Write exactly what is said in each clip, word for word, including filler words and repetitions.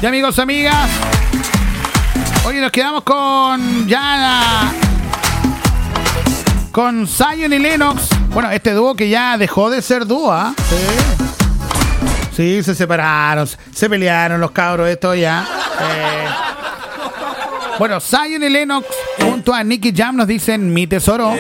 Y amigos, amigas, hoy nos quedamos con ya la, con Zion y Lennox. Bueno, este dúo que ya dejó de ser dúo, ¿eh? Sí. Sí, se separaron, se pelearon los cabros estos ya. Eh. Bueno, Zion y Lennox junto a Nicky Jam nos dicen Mi Tesoro.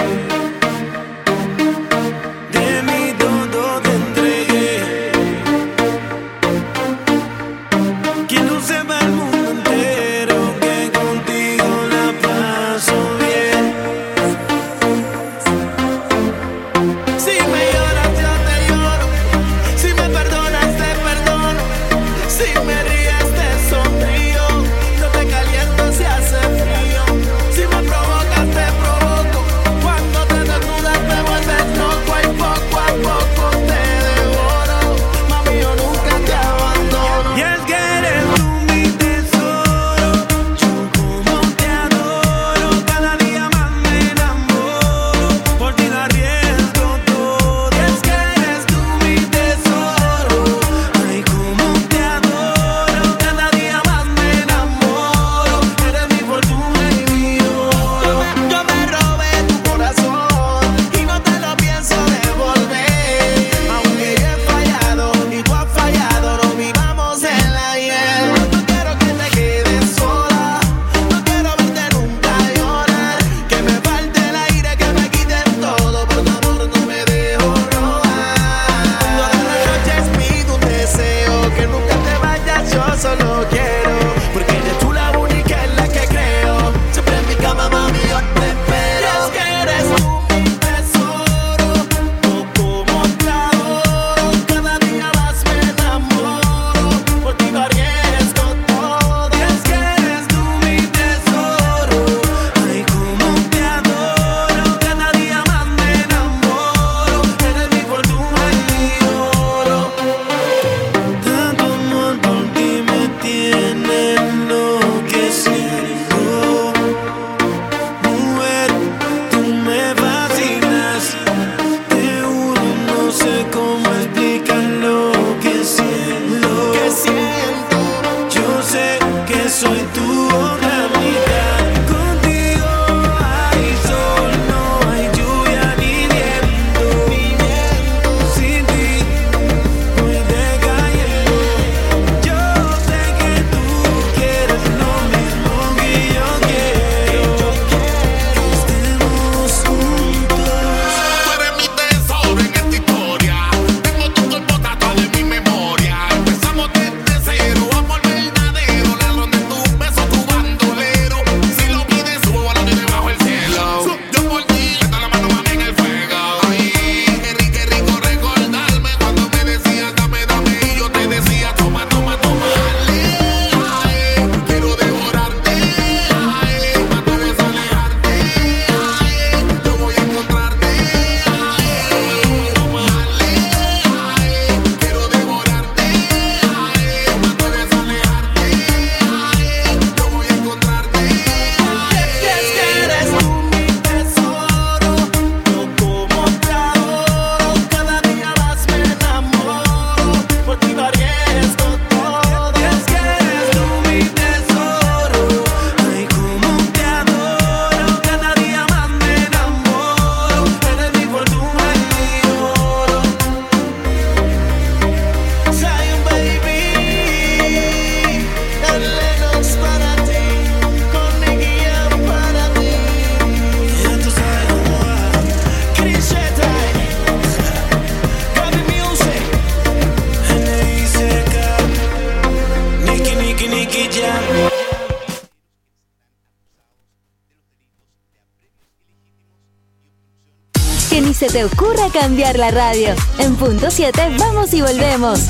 Que ni se te ocurra cambiar la radio. En punto siete vamos y volvemos.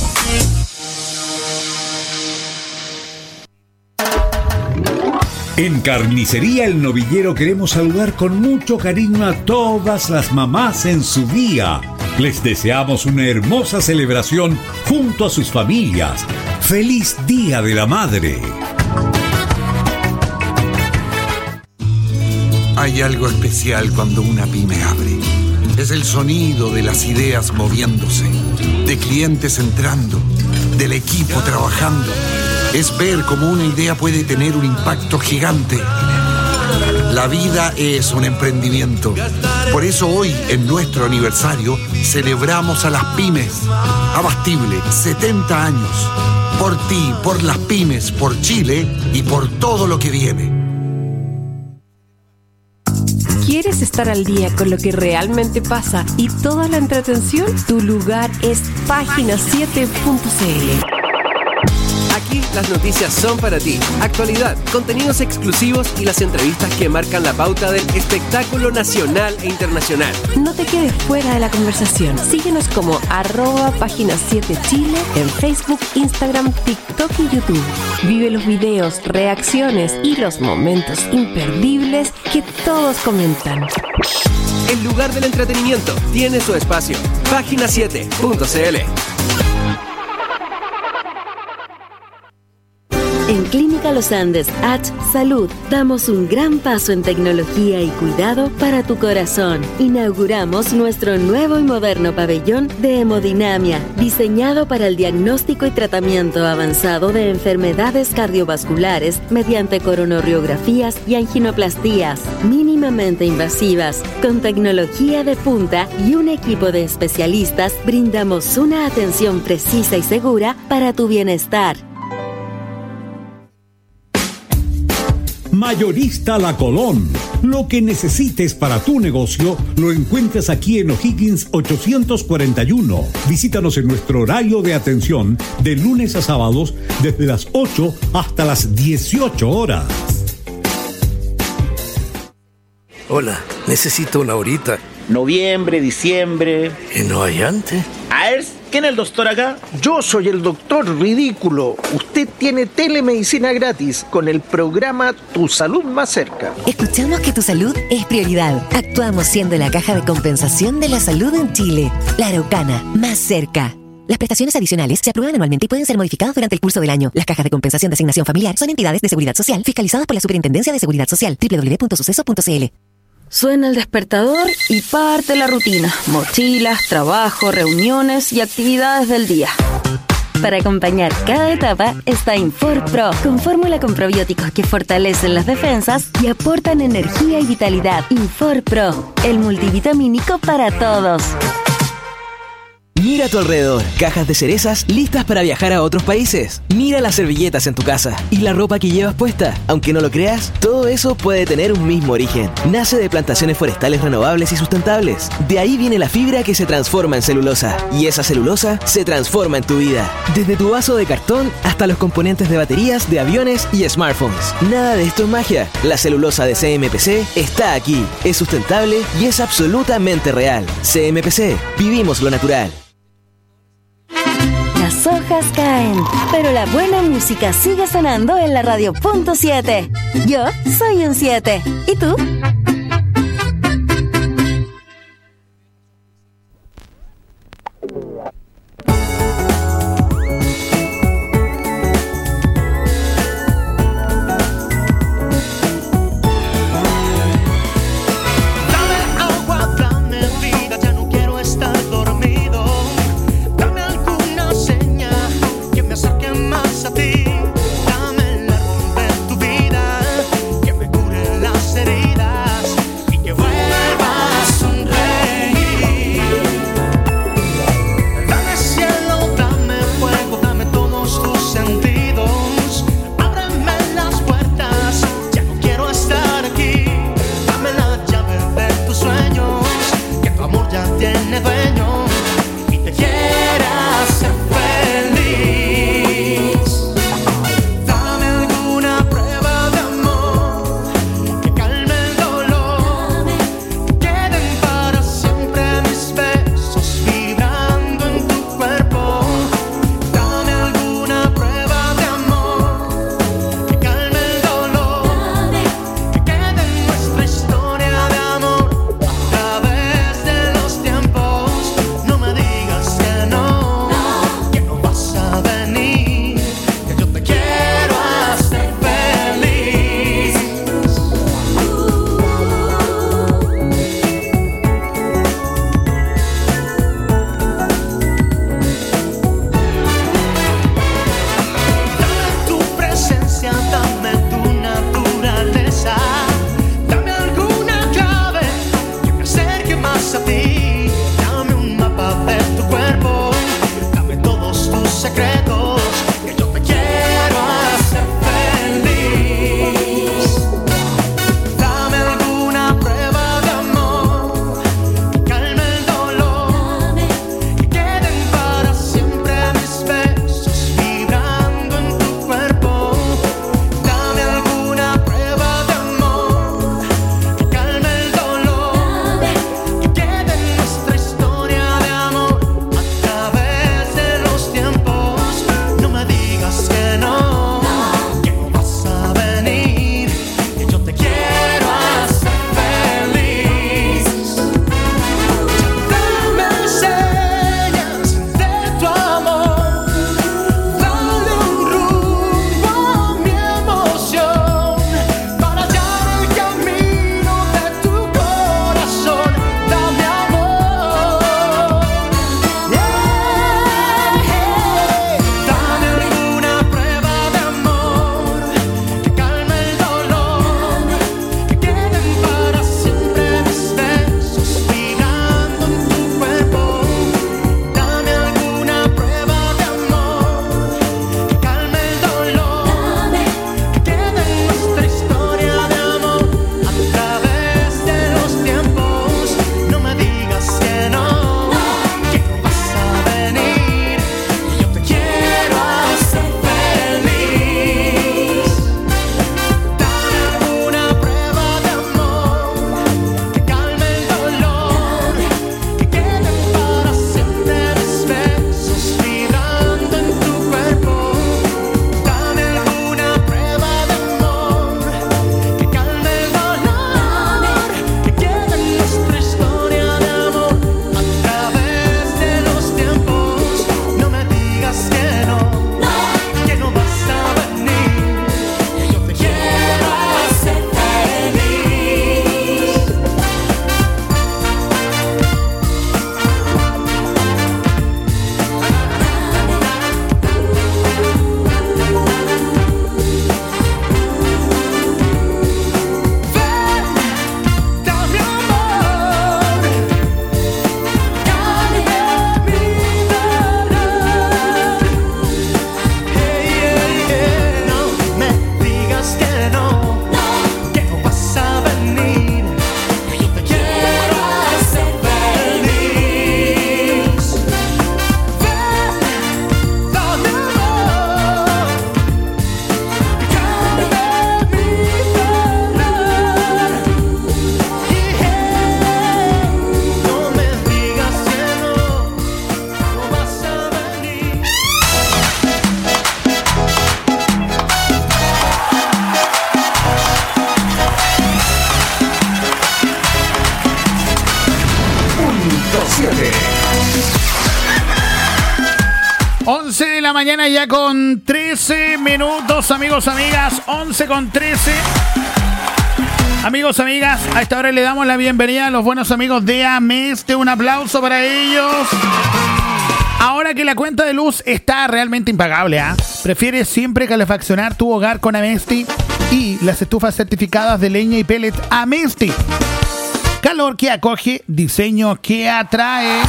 En Carnicería El Novillero queremos saludar con mucho cariño a todas las mamás en su día. Les deseamos una hermosa celebración junto a sus familias. ¡Feliz Día de la Madre! Hay algo especial cuando una pyme abre. Es el sonido de las ideas moviéndose, de clientes entrando, del equipo trabajando. Es ver cómo una idea puede tener un impacto gigante. La vida es un emprendimiento. Por eso hoy, en nuestro aniversario, celebramos a las pymes. Abastible, setenta años. Por ti, por las pymes, por Chile y por todo lo que viene. ¿Quieres estar al día con lo que realmente pasa y toda la entretención? Tu lugar es página siete punto c l. Aquí las noticias son para ti. Actualidad, contenidos exclusivos y las entrevistas que marcan la pauta del espectáculo nacional e internacional. No te quedes fuera de la conversación. Síguenos como arroba página siete Chile en Facebook, Instagram, TikTok y YouTube. Vive los videos, reacciones y los momentos imperdibles que todos comentan. El lugar del entretenimiento tiene su espacio. página siete punto c l. En Clínica Los Andes H Salud damos un gran paso en tecnología y cuidado para tu corazón. Inauguramos nuestro nuevo y moderno pabellón de hemodinamia, diseñado para el diagnóstico y tratamiento avanzado de enfermedades cardiovasculares mediante coronariografías y anginoplastías mínimamente invasivas. Con tecnología de punta y un equipo de especialistas, brindamos una atención precisa y segura para tu bienestar. Mayorista La Colón. Lo que necesites para tu negocio lo encuentras aquí en O'Higgins ochocientos cuarenta y uno. Visítanos en nuestro horario de atención de lunes a sábados desde las ocho hasta las dieciocho horas. Hola, necesito una horita. Noviembre, diciembre. ¿Y no hay antes? A ver, ¿quién es el doctor acá? Yo soy el doctor ridículo. Usted tiene telemedicina gratis con el programa Tu Salud Más Cerca. Escuchamos que tu salud es prioridad. Actuamos siendo la caja de compensación de la salud en Chile. La Araucana, más cerca. Las prestaciones adicionales se aprueban anualmente y pueden ser modificadas durante el curso del año. Las cajas de compensación de asignación familiar son entidades de seguridad social fiscalizadas por la Superintendencia de Seguridad Social. doble u doble u doble u punto suceso punto c l. Suena el despertador y parte la rutina. Mochilas, trabajo, reuniones y actividades del día. Para acompañar cada etapa está InforPro, con fórmula con probióticos que fortalecen las defensas y aportan energía y vitalidad. InforPro, el multivitamínico para todos. Mira a tu alrededor, cajas de cerezas listas para viajar a otros países. Mira las servilletas en tu casa y la ropa que llevas puesta. Aunque no lo creas, todo eso puede tener un mismo origen. Nace de plantaciones forestales renovables y sustentables. De ahí viene la fibra que se transforma en celulosa. Y esa celulosa se transforma en tu vida. Desde tu vaso de cartón hasta los componentes de baterías, de aviones y smartphones. Nada de esto es magia. La celulosa de C M P C está aquí. Es sustentable y es absolutamente real. C M P C. Vivimos lo natural. Las hojas caen, pero la buena música sigue sonando en la radio punto siete. Yo soy un siete. ¿Y tú? Tiempo once de la mañana ya con trece minutos, amigos, amigas. once con trece. Amigos, amigas, a esta hora le damos la bienvenida a los buenos amigos de Ameste. Un aplauso para ellos. Ahora que la cuenta de luz está realmente impagable, ¿ah? ¿eh? Prefieres siempre calefaccionar tu hogar con Amesti y las estufas certificadas de leña y pellet Amesti. Calor que acoge, diseño que atrae.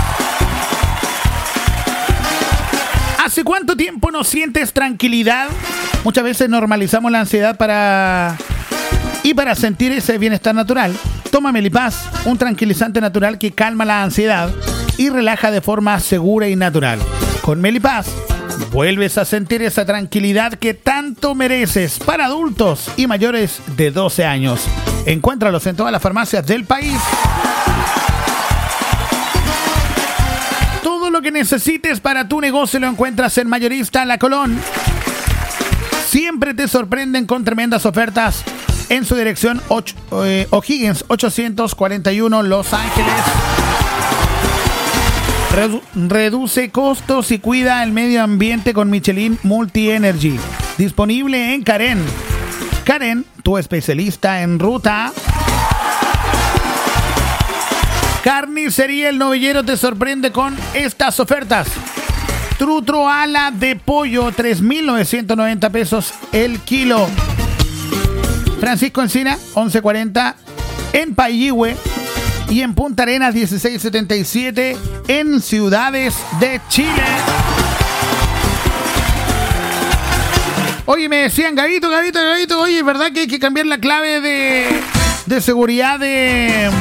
¿Hace cuánto tiempo no sientes tranquilidad? Muchas veces normalizamos la ansiedad para... Y para sentir ese bienestar natural, toma Melipaz, un tranquilizante natural que calma la ansiedad y relaja de forma segura y natural. Con Melipaz, vuelves a sentir esa tranquilidad que tanto mereces para adultos y mayores de doce años. Encuéntralos en todas las farmacias del país. Todo lo que necesites para tu negocio lo encuentras en Mayorista La Colón. Siempre te sorprenden con tremendas ofertas en su dirección ocho, eh, O'Higgins ochocientos cuarenta y uno Los Ángeles. Redu- reduce costos y cuida el medio ambiente con Michelin Multi Energy. Disponible en Karen. Karen, tu especialista en ruta. Carnicería El Novillero te sorprende con estas ofertas. Trutro ala de pollo, tres mil novecientos noventa pesos el kilo. Francisco Encina, once cuarenta en Payihue y en Punta Arenas, dieciséis setenta y siete en Ciudades de Chile. Oye, me decían, Gabito, Gabito, Gabito, oye, ¿verdad que hay que cambiar la clave de, de seguridad de,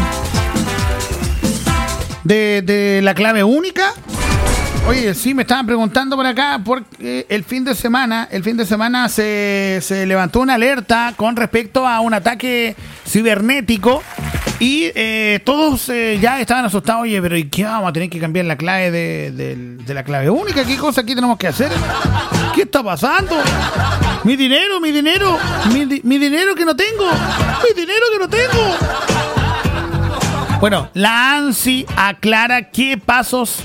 de, de la clave única? Oye, sí, me estaban preguntando por acá porque el fin de semana, el fin de semana se, se levantó una alerta con respecto a un ataque cibernético y eh, todos eh, ya estaban asustados. Oye, pero ¿y qué vamos a tener que cambiar la clave de, de, de la clave única? ¿Qué cosa aquí tenemos que hacer? ¿Qué está pasando? Mi dinero, mi dinero, mi, mi dinero que no tengo, mi dinero que no tengo. Bueno, la ANSI aclara qué pasos...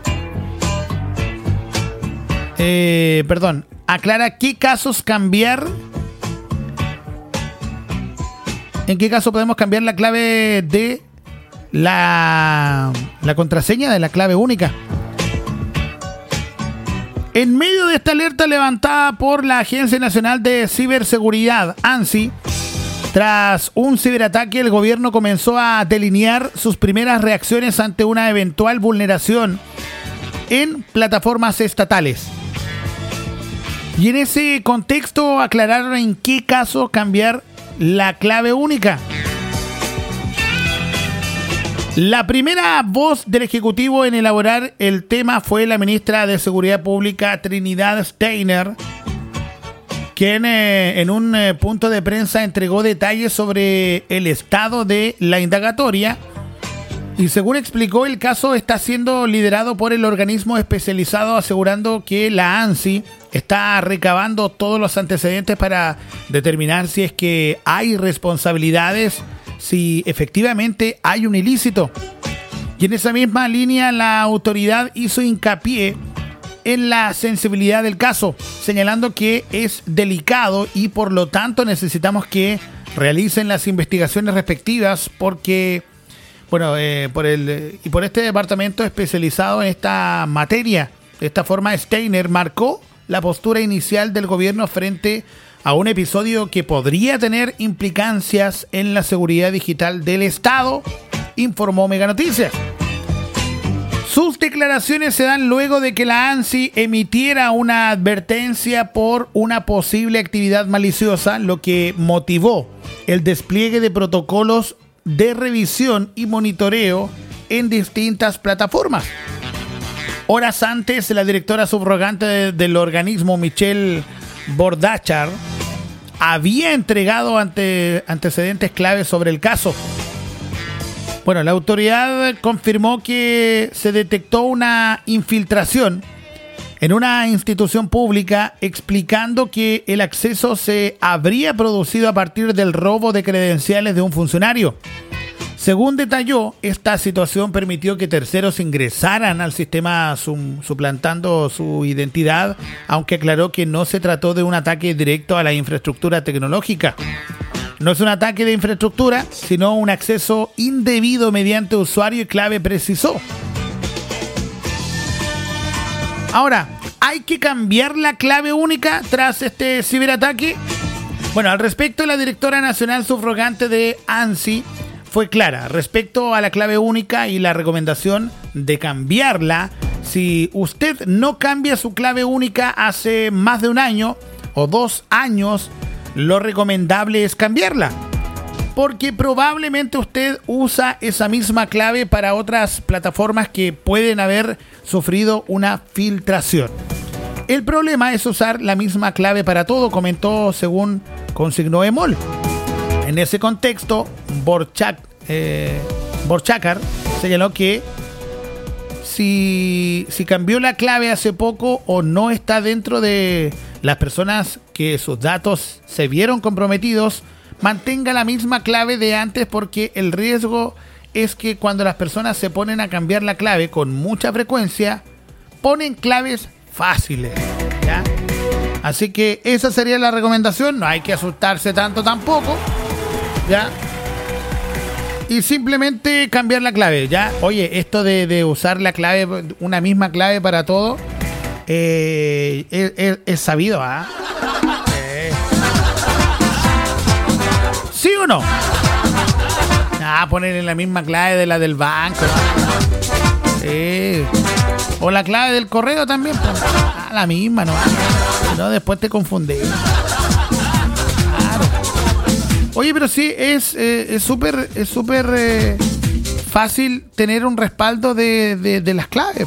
Eh, perdón, aclara qué casos cambiar. ¿En qué caso podemos cambiar la clave de la, la contraseña de la clave única? En medio de esta alerta levantada por la Agencia Nacional de Ciberseguridad, ANSI, tras un ciberataque, el gobierno comenzó a delinear sus primeras reacciones ante una eventual vulneración en plataformas estatales. Y en ese contexto aclararon en qué caso cambiar la clave única. La primera voz del Ejecutivo en elaborar el tema fue la ministra de Seguridad Pública, Trinidad Steiner, quien eh, en un eh, punto de prensa entregó detalles sobre el estado de la indagatoria. Y según explicó, el caso está siendo liderado por el organismo especializado, asegurando que la ANSI está recabando todos los antecedentes para determinar si es que hay responsabilidades, si efectivamente hay un ilícito. Y en esa misma línea, la autoridad hizo hincapié en la sensibilidad del caso, señalando que es delicado y por lo tanto necesitamos que realicen las investigaciones respectivas porque... Bueno, eh, por el y por este departamento especializado en esta materia. De esta forma, Steiner marcó la postura inicial del gobierno frente a un episodio que podría tener implicancias en la seguridad digital del Estado, informó Mega Noticias. Sus declaraciones se dan luego de que la ANSI emitiera una advertencia por una posible actividad maliciosa, lo que motivó el despliegue de protocolos de revisión y monitoreo en distintas plataformas. Horas antes, la directora subrogante de, del organismo, Michelle Bordachar, había entregado ante, antecedentes claves sobre el caso. Bueno, la autoridad confirmó que se detectó una infiltración en una institución pública, explicando que el acceso se habría producido a partir del robo de credenciales de un funcionario. Según detalló, esta situación permitió que terceros ingresaran al sistema sum- suplantando su identidad, aunque aclaró que no se trató de un ataque directo a la infraestructura tecnológica. No es un ataque de infraestructura, sino un acceso indebido mediante usuario y clave, precisó. Ahora, ¿hay que cambiar la clave única tras este ciberataque? Bueno, al respecto, la directora nacional subrogante de ANSI fue clara respecto a la clave única y la recomendación de cambiarla. Si usted no cambia su clave única hace más de un año o dos años, lo recomendable es cambiarla, porque probablemente usted usa esa misma clave para otras plataformas que pueden haber sufrido una filtración. El problema es usar la misma clave para todo, comentó según consignó EMOL. En ese contexto, Borchak, eh, Borchakar señaló que si, si cambió la clave hace poco o no está dentro de las personas que sus datos se vieron comprometidos, mantenga la misma clave de antes, porque el riesgo es que cuando las personas se ponen a cambiar la clave con mucha frecuencia, ponen claves fáciles, ¿ya? Así que esa sería la recomendación, no hay que asustarse tanto tampoco, ¿ya? Y simplemente cambiar la clave, ¿ya? Oye, esto de, de usar la clave, una misma clave para todo, eh, es, es, es sabido, ¿ah? ¿eh? ¿Sí o no? Ah, ponerle la misma clave de la del banco. Sí. O la clave del correo también. Pues. Ah, la misma, ¿no? Si no, después te confundes. Claro. Oye, pero sí, es eh, es súper es súper eh, fácil tener un respaldo de, de, de las claves.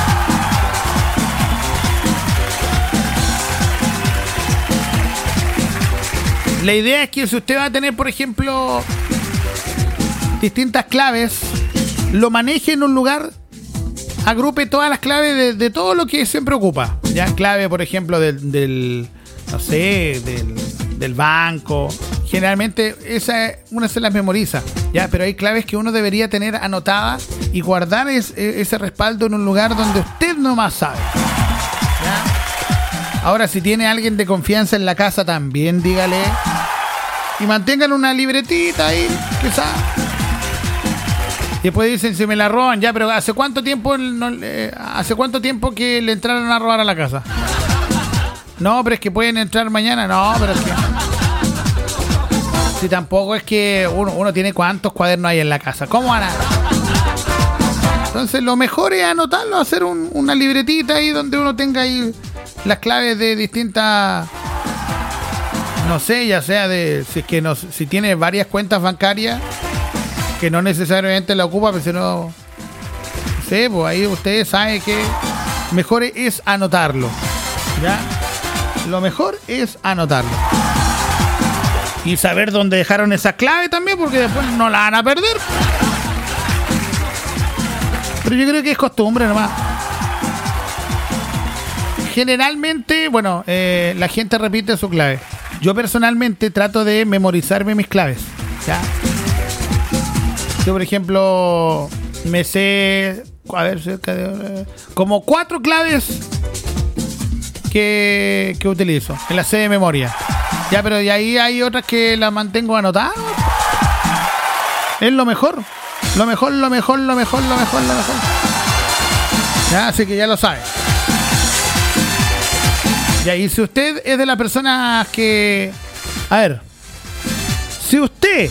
La idea es que si usted va a tener, por ejemplo, distintas claves, lo maneje en un lugar, agrupe todas las claves de, de todo lo que siempre ocupa. Ya, clave, por ejemplo, del, del no sé, del, del banco. Generalmente esa una se las memoriza, ya, pero hay claves que uno debería tener anotadas y guardar es, ese respaldo en un lugar donde usted nomás sabe. ¿Ya? Ahora, si tiene alguien de confianza en la casa, también dígale y mantengan una libretita ahí, quizás. Después dicen, si me la roban, ya, pero ¿hace cuánto tiempo no, eh, hace cuánto tiempo que le entraron a robar a la casa? No, pero es que pueden entrar mañana. No, pero es que... Si tampoco es que uno, uno tiene cuántos cuadernos hay en la casa. ¿Cómo van a...? Entonces lo mejor es anotarlo, hacer un, una libretita ahí donde uno tenga ahí las claves de distintas... No sé, ya sea de... Si es que no, si tiene varias cuentas bancarias, que no necesariamente la ocupa, pero si no... No sé, pues ahí ustedes saben que mejor es anotarlo. ¿Ya? Lo mejor es anotarlo. Y saber dónde dejaron esa clave también, porque después no la van a perder. Pero yo creo que es costumbre nomás. Generalmente, bueno, eh, la gente repite su clave. Yo personalmente trato de memorizarme mis claves, ¿ya? Yo, por ejemplo, me sé, a ver, cerca de, como cuatro claves que, que utilizo, que las sé de memoria. Ya, pero de ahí hay otras que las mantengo anotadas. Es lo mejor. Lo mejor, lo mejor, lo mejor, lo mejor, lo mejor. Ya, así que ya lo sabe. Ya, y si usted es de las personas que... A ver. Si usted...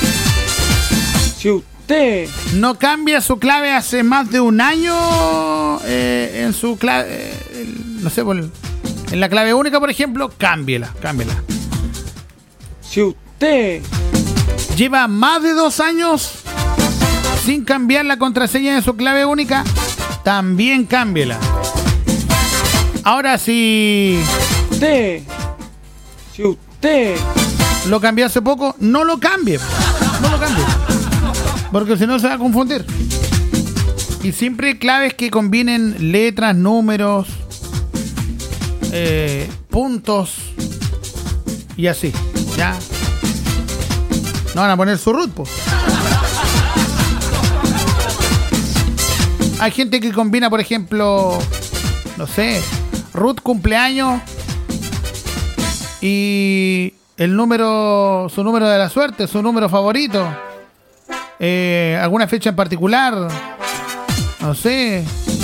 Si usted no cambia su clave hace más de un año eh, en su clave... Eh, no sé, por, en la clave única, por ejemplo, cámbiela, cámbiela. Si usted lleva más de dos años sin cambiar la contraseña de su clave única, también cámbiela. Ahora, si usted, si usted lo cambió hace poco, no lo cambie. No lo cambie. Porque si no se va a confundir. Y siempre claves que combinen letras, números, eh, puntos y así. Ya. No van a poner su root, po. hay gente que combina, por ejemplo, no sé, Ruth cumpleaños y el número, su número de la suerte, su número favorito, eh, alguna fecha en particular, no sé.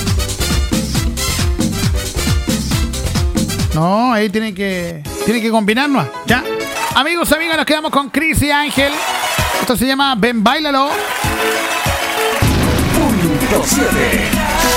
No, ahí tienen que, tienen que combinarnos. Ya. Amigos, amigas, nos quedamos con Chris y Ángel. Esto se llama Ven, Báilalo. Punto siete.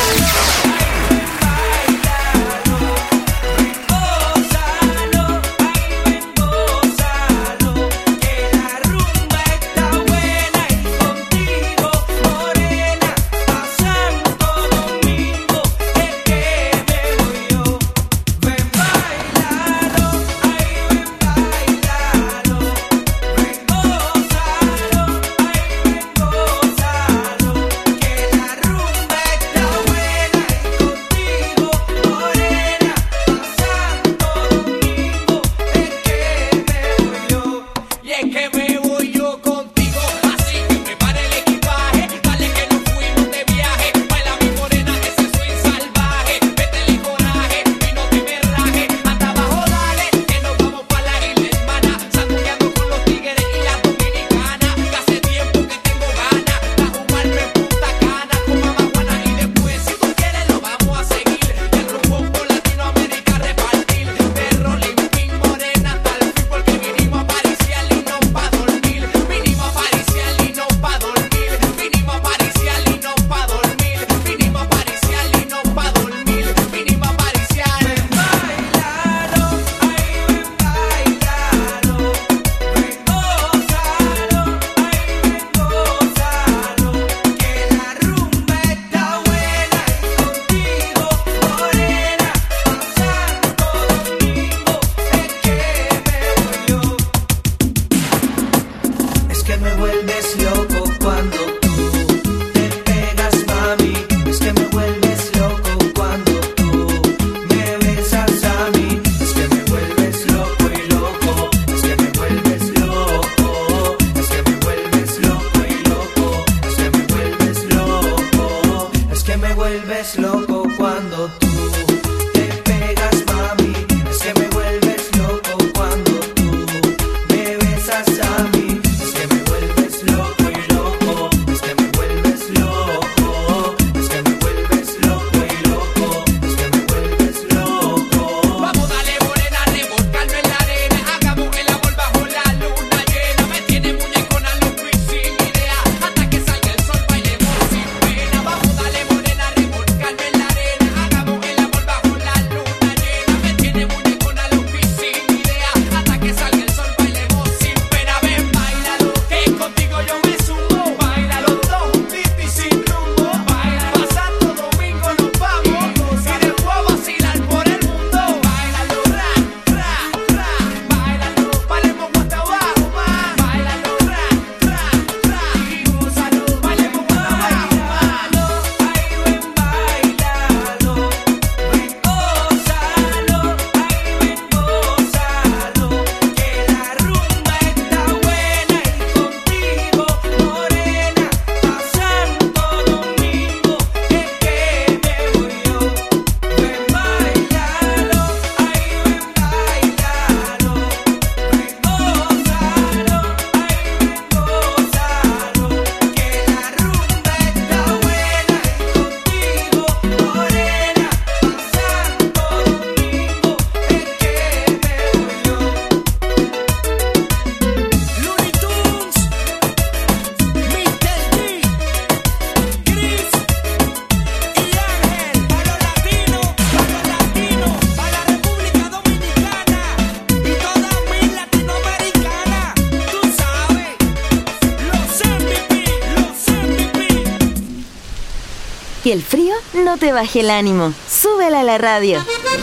Que el frío no te baje el ánimo. Súbela a la radio.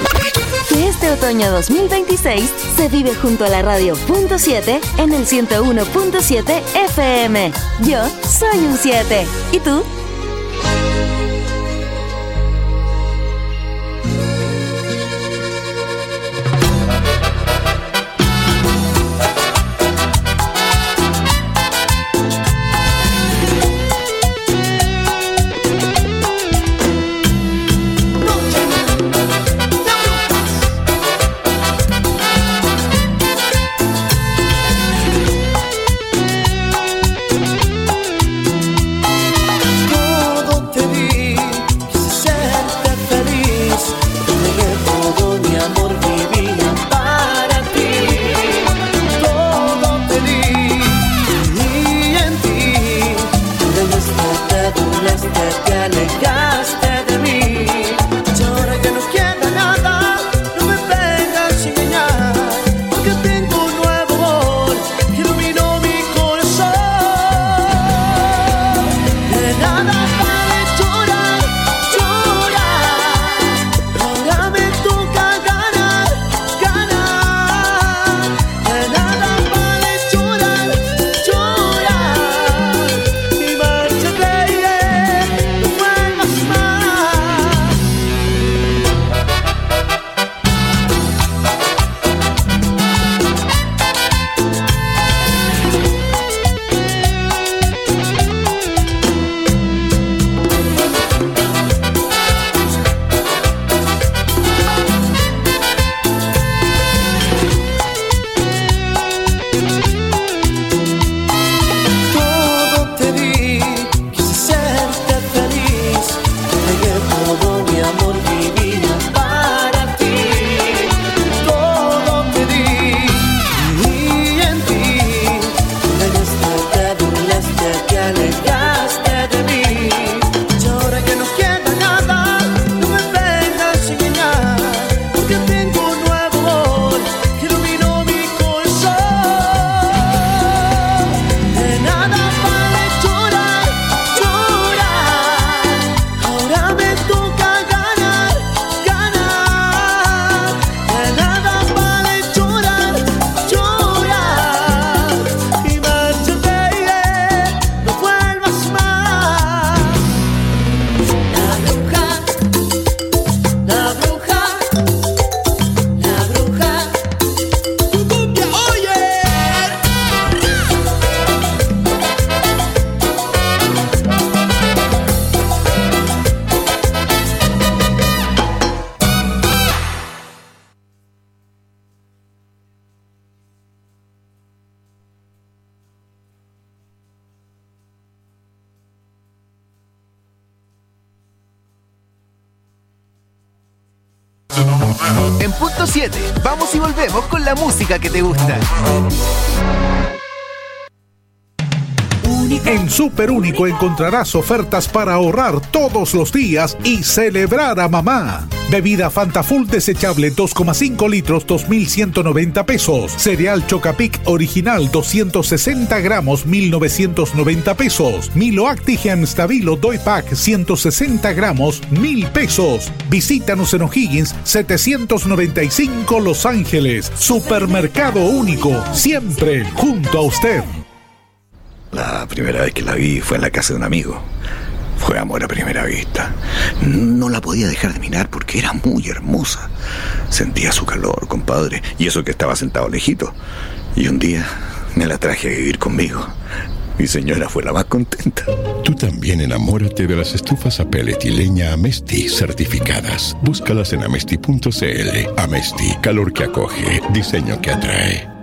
Que este otoño dos mil veintiséis se vive junto a la radio punto siete en el ciento uno punto siete F M. Yo soy un siete. ¿Y tú? En punto siete, vamos y volvemos con la música que te gusta. En Super Único encontrarás ofertas para ahorrar todos los días y celebrar a mamá. Bebida Fanta Full desechable dos coma cinco litros, dos mil ciento noventa pesos. Cereal Chocapic original doscientos sesenta gramos, mil novecientos noventa pesos. Milo Actigem Stabilo Doy Pack ciento sesenta gramos, mil pesos. Visítanos en O'Higgins setecientos noventa y cinco Los Ángeles. Supermercado Único, siempre junto a usted. La primera vez que la vi fue en la casa de un amigo. Fue amor a primera vista. No la podía dejar de mirar porque era muy hermosa. Sentía su calor, compadre, y eso que estaba sentado lejito. Y un día me la traje a vivir conmigo. Mi señora fue la más contenta. Tú también enamórate de las estufas a pellet y leña Amesti certificadas. Búscalas en amesti punto c l. Amesti, calor que acoge, diseño que atrae.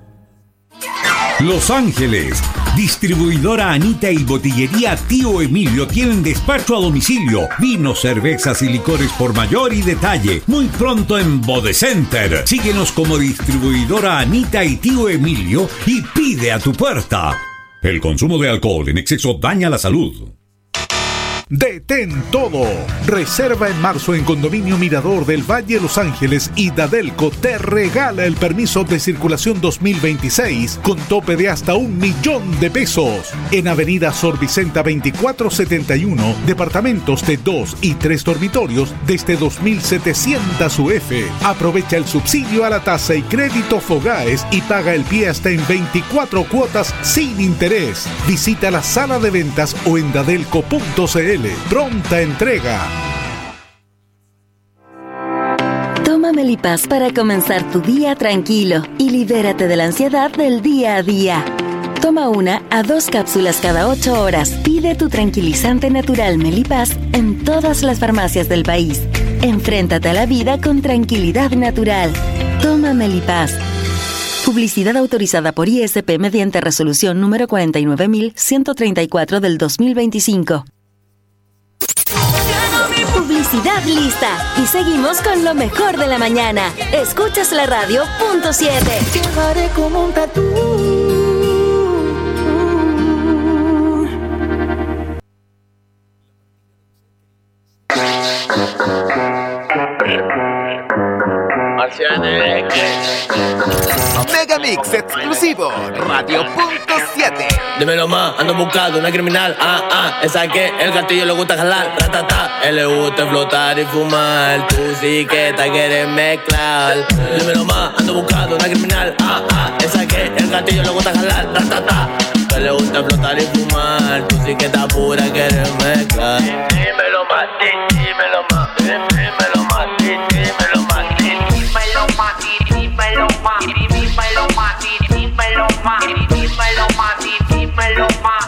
Los Ángeles, distribuidora Anita y botillería Tío Emilio tienen despacho a domicilio, vinos, cervezas y licores por mayor y detalle. Muy pronto en Bodecenter. Síguenos como distribuidora Anita y Tío Emilio y pide a tu puerta. El consumo de alcohol en exceso daña la salud. Detén todo. Reserva en marzo en Condominio Mirador del Valle Los Ángeles y Dadelco te regala el permiso de circulación dos mil veintiséis con tope de hasta un millón de pesos. En Avenida Sor Vicenta veinticuatro setenta y uno, departamentos de dos y tres dormitorios desde dos mil setecientos U F. Aprovecha el subsidio a la tasa y crédito Fogaes y paga el pie hasta en veinticuatro cuotas sin interés. Visita la sala de ventas o en dadelco punto c l. Pronta entrega. Toma Melipaz para comenzar tu día tranquilo y libérate de la ansiedad del día a día. Toma una a dos cápsulas cada ocho horas. Pide tu tranquilizante natural Melipaz en todas las farmacias del país. Enfréntate a la vida con tranquilidad natural. Toma Melipaz. Publicidad autorizada por I S P mediante resolución número cuarenta y nueve mil ciento treinta y cuatro del dos mil veinticinco. Publicidad lista. Y seguimos con lo mejor de la mañana. Escuchas la radio punto siete. Llegaré como un tatú. Megamix exclusivo, radio punto siete. Dímelo más, ando buscando una criminal. Ah, ah, esa que el gatillo le gusta jalar. Ratata, él le gusta flotar y fumar. Tú sí que te quieres mezclar. Dímelo más, ando buscando una criminal. Ah, ah, esa que el gatillo le gusta jalar. Ratata, él le gusta flotar y fumar. Tú sí que estás pura, quieres mezclar. Dímelo más, dímelo más, dímelo más, dímelo más, dímelo más, dímelo más, dímelo más, dímelo más, dímelo más, dímelo más,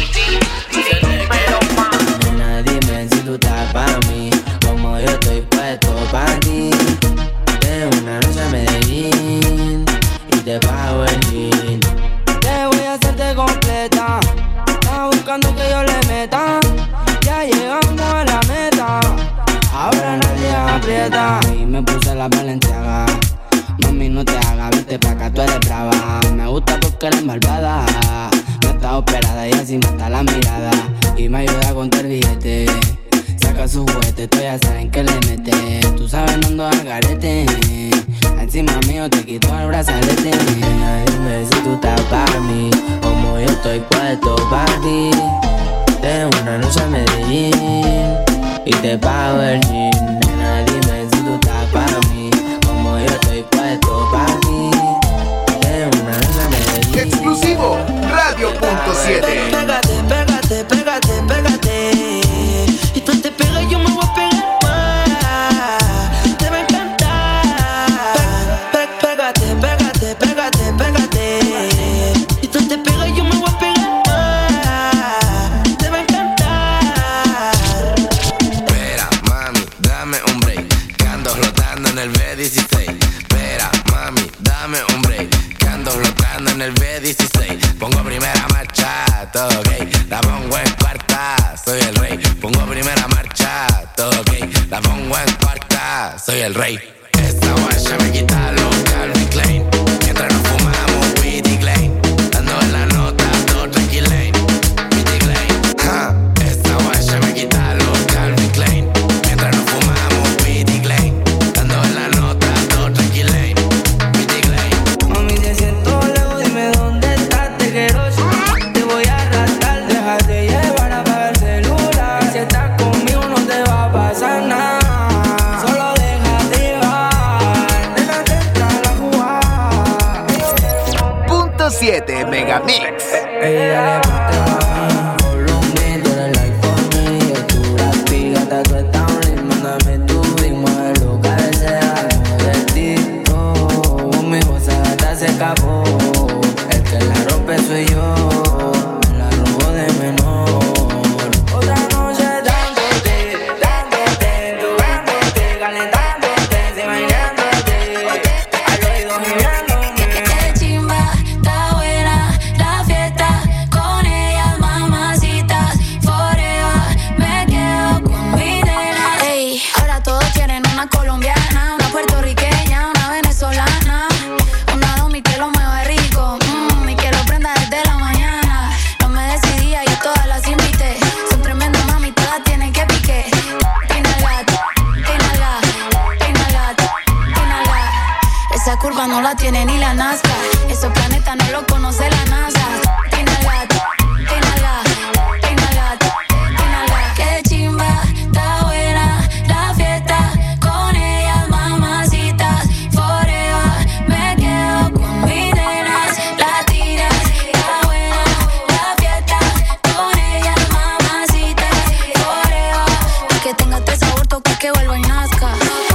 dímelo más. Nena, dime si tú estás para mí, como yo estoy puesto para ti. De una noche a Medellín y te pago el jean. Te voy a hacerte completa, estás buscando que yo le meta. Ya llegamos a la meta, ahora nadie aprieta. Y me puse la Balenciaga. Mami, no te hagas, vete pa' acá, tú eres brava. Me gusta porque eres malvada. No está operada y así mata la mirada. Y me ayuda a contar billete. Saca su juguete, tú ya saben que le mete. Tú sabes, no ando al garete. Encima mío te quito el brazalete. Nena, dime si tú estás para mí, como yo estoy puesto para ti. De una noche a Medellín y te pago el jean. Nena, dime si tú estás para mí, como yo estoy puesto para ti. De una noche a Medellín. Exclusivo, radio punto siete. Pégate, pégate, pégate, pégate. Y tú te pegas y yo me voy a pegar más. Te va a encantar. Pégate, pégate, pégate, pégate. Y tú te pegas y yo me voy a pegar. En el B dieciséis, espera, mami, dame un break, que ando flotando en el B dieciséis. Pongo primera marcha, todo ok, la pongo en cuarta, soy el rey. Pongo primera marcha, todo ok, la pongo en cuarta, soy el rey. guaya me quita los Calvin Klein. Mientras nos fumamos Witty Klein, dando en la nota todo tranquilane. Witty Klein, ja. Esta guaya me quita los Calvin Klein. Mientras nos fumamos Witty Klein, dando en la nota todo tranquilane. Witty Klein. Mami, te siento lejos, dime dónde estás, te quiero. Te voy a arrastrar, déjate llevar, apaga el celular. Y si estás conmigo no te va a pasar nada. Solo déjate llevar, déjate entrar a jugar. Punto siete Megamix. Ey, dale, ponte más volumen, tú eres like for me. Yo tu rapi, gata, tú estás un ritmo. Mándame tu beat, muévelo, cabecea, modestito. Mi voz hasta se escapó. El que la rompe soy yo, me la robo de menor. Otra noche dándote, dándote, tocándote, calentándote, se bailándote, al oído gimiéndome. Qué chimba, está buena la fiesta, con ellas mamacitas, forever, me quedo con mi nena. Ey, ahora todos quieren una colombiana, una puertorriqueña, una venezolana, una domi que lo mueva rico, mmm, y que lo prenda desde la mañana. No me decidía, yo todas las invité, son tremendas mami, todas tienen que pique. Inhalar, inhalar, inhalar, inhalar. Esa curva no la tiene ni la Nazca, esos planetas no lo conoce la NASA. Inhalar, inhalar, inhalar, inhalar. Qué chimba, está buena la fiesta, con ellas mamacitas, forever, me quedo con mis nenas latinas. Está buena la fiesta, con ellas mamacitas, forever, y que tenga este sabor, toque que vuelva y nazca.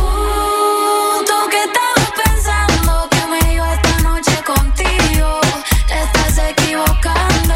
Uh, tú que estabas pensando que me iba esta noche contigo, te estás equivocando.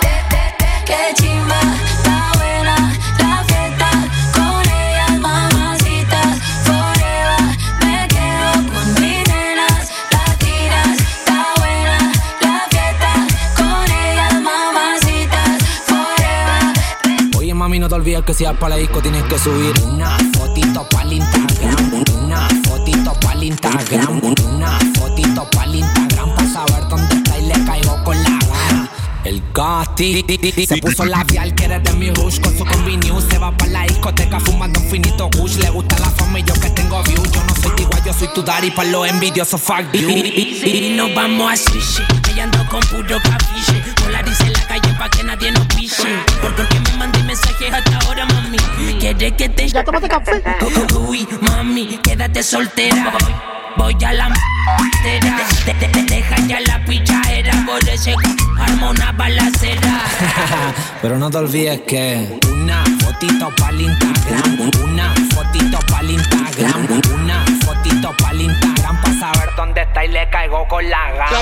Qué chimba, está buena la fiesta, con ellas mamacitas, forever, me quedo con mis nenas latinas. Está buena la fiesta, con ellas mamacitas, forever. Oye mami, no te olvides que si vas para la disco tienes que subir una fotito pa'l Instagram, una fotito pa'l Instagram, una fotito pa'l Instagram, pa' saber dónde está y le caigo con la gana. El Gasti se puso labial, que eres de mi rush, con su combi news se va pa' la discoteca fumando un finito kush. Le gusta la fama y yo que tengo views. Yo no soy tu igual, yo soy tu daddy, pa' los envidiosos fuck you. Y nos vamos a sushi, ella ando con puro capiche, polarice en la calle pa' que nadie nos piche. Porque me mandé mensajes hasta ahora, mami. ¿Quieres que te... ¿Ya tomaste café? Uy, mami, quédate soltera. Voy a la m***era, te, te, te deja ya la pichadera, por ese arma una balacera. Pero no te olvides que una fotito pa'l Instagram, una fotito pa'l Instagram, una fotito pa'l Instagram, pa' saber dónde está y le caigo con la gana.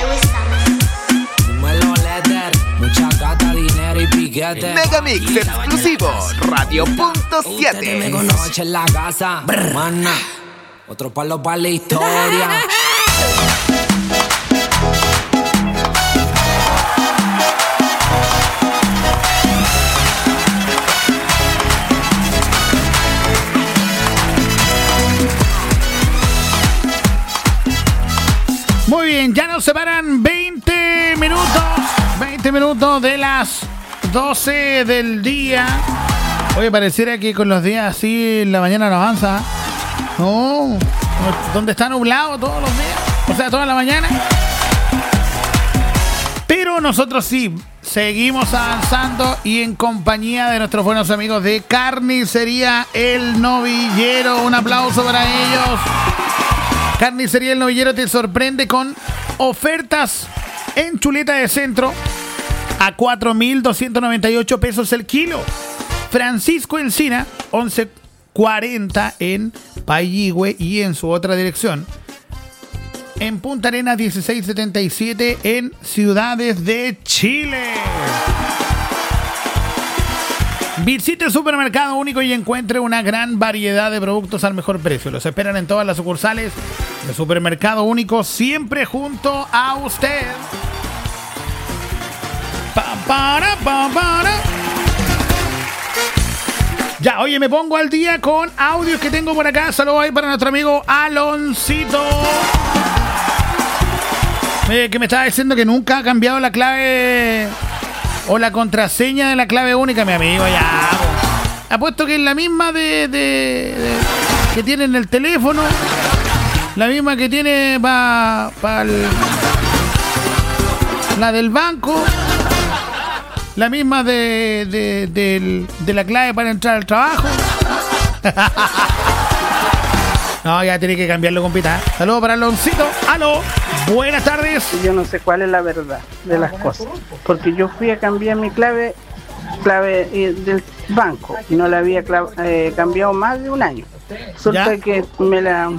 Dímelo, letter, mucha gata, dinero y piquete. Megamix exclusivo, Radio Punto siete. Me conoce en la casa, mana. Otro palo para la historia. Muy bien, ya nos separan veinte minutos. veinte minutos de las doce del día. Oye, pareciera que con los días así en la mañana no avanza. No, donde está nublado todos los días, o sea, toda la mañana. Pero nosotros sí, seguimos avanzando y en compañía de nuestros buenos amigos de Carnicería El Novillero. Un aplauso para ellos. Carnicería El Novillero te sorprende con ofertas en chuleta de centro a cuatro mil doscientos noventa y ocho pesos el kilo. Francisco Encina, once cuarenta en Payihue y en su otra dirección. En Punta Arenas, dieciséis setenta y siete en Ciudades de Chile. Visite el supermercado único y encuentre una gran variedad de productos al mejor precio. Los esperan en todas las sucursales del supermercado único, siempre junto a usted. Pa, para, pa, para. Ya, oye, me pongo al día con audios que tengo por acá. Saludos ahí para nuestro amigo Aloncito. Eh, que me estaba diciendo que nunca ha cambiado la clave o la contraseña de la clave única, mi amigo. Ya, apuesto que es la misma de, de, de que tiene en el teléfono, la misma que tiene para pa la del banco, la misma de, de, de, de la clave para entrar al trabajo. No, ya tiene que cambiarlo, compita. Saludos para Aloncito. Aló, buenas tardes. Yo no sé cuál es la verdad de las cosas, porque yo fui a cambiar mi clave clave eh, del banco y no la había clave, eh, cambiado más de un año. Resulta ¿Ya? que me la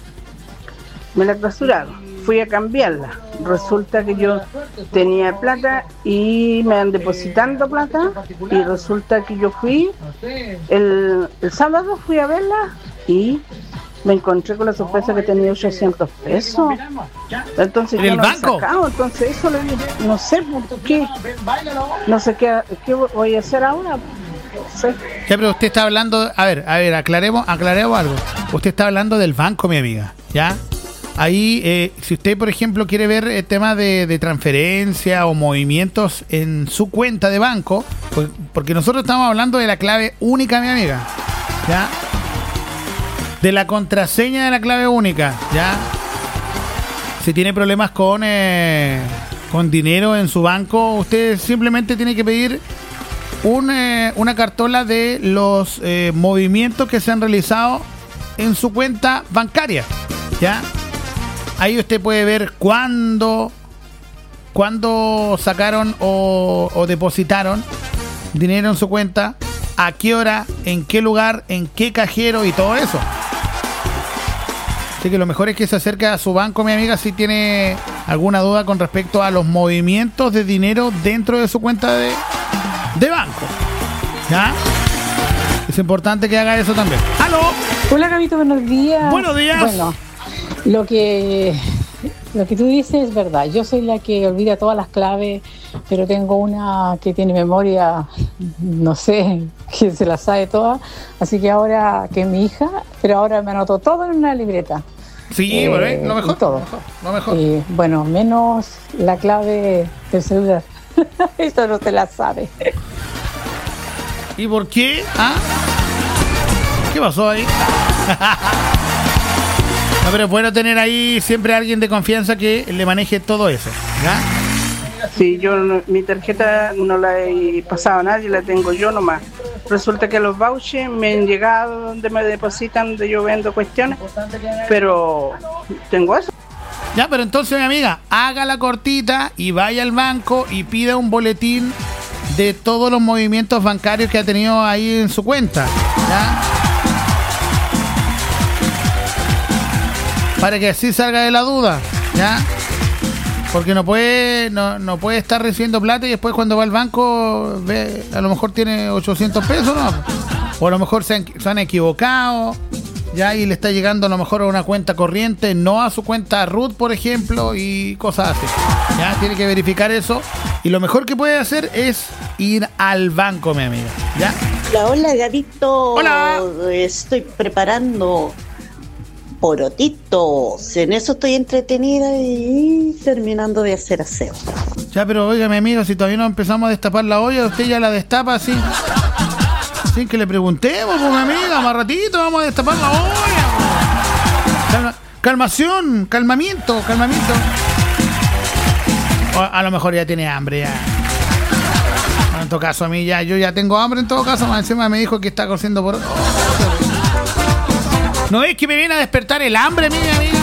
me la clausuraron. Fui a cambiarla. Resulta que yo tenía plata y me han depositando plata y resulta que yo fui el, el sábado fui a verla y me encontré con la sorpresa que tenía ochocientos pesos. Entonces ¿En yo el no banco? He sacado, entonces eso le digo, no sé por qué, no sé qué, qué voy a hacer ahora. No sé. Ya, pero usted está hablando, a ver, a ver, aclaremos, aclaremos algo. Usted está hablando del banco, mi amiga, ¿ya? Ahí, eh, si usted, por ejemplo, quiere ver el tema de, de transferencia o movimientos en su cuenta de banco, pues, porque nosotros estamos hablando de la clave única, mi amiga, ¿ya? De la contraseña de la clave única, ¿ya? Si tiene problemas con, eh, con dinero en su banco, usted simplemente tiene que pedir un, eh, una cartola de los eh, movimientos que se han realizado en su cuenta bancaria, ¿ya? Ahí usted puede ver cuándo, cuándo sacaron o, o depositaron dinero en su cuenta, a qué hora, en qué lugar, en qué cajero y todo eso. Así que lo mejor es que se acerque a su banco, mi amiga, si tiene alguna duda con respecto a los movimientos de dinero dentro de su cuenta de, de banco. ¿Ya? Es importante que haga eso también. ¡Aló! Hola, Gabito, buenos días. Buenos días. Bueno, lo que, lo que tú dices es verdad. Yo soy la que olvida todas las claves, pero tengo una que tiene memoria, no sé, que se la sabe todas. Así que ahora que mi hija, pero ahora me anotó todo en una libreta. Sí, eh, bueno, lo mejor. Todo. Lo mejor. Eh, bueno, menos la clave del celular. Esto no se la sabe. ¿Y por qué? ¿Ah? ¿Qué pasó ahí? No, pero es bueno tener ahí siempre a alguien de confianza que le maneje todo eso, ¿ya? Sí, yo no, mi tarjeta no la he pasado a nadie, la tengo yo nomás. Resulta que los vouchers me han llegado donde me depositan, donde yo vendo cuestiones, pero tengo eso. Ya, pero entonces, mi amiga, haga la cortita y vaya al banco y pida un boletín de todos los movimientos bancarios que ha tenido ahí en su cuenta, ¿ya? Para que así salga de la duda, ¿ya? Porque no puede no, no puede estar recibiendo plata y después cuando va al banco ve, a lo mejor tiene ochocientos pesos, ¿no? O a lo mejor se han, se han equivocado, ¿ya? Y le está llegando a lo mejor a una cuenta corriente, no a su cuenta root, por ejemplo, y cosas así, ¿ya? Tiene que verificar eso. Y lo mejor que puede hacer es ir al banco, mi amiga, ¿ya? Hola, hola, Gabito. Hola. Estoy preparando porotitos. En eso estoy entretenida y terminando de hacer aseo. Ya, pero oiga, mi amigo, si todavía no empezamos a destapar la olla, usted ya la destapa así, sin que le preguntemos, pues, mi amiga, más ratito vamos a destapar la olla. Calma, calmación, calmamiento, calmamiento. O a lo mejor ya tiene hambre, ya. En todo caso, a mí ya, yo ya tengo hambre en todo caso, más encima me dijo que está cociendo por... ¿No es que me viene a despertar el hambre, mi amiga?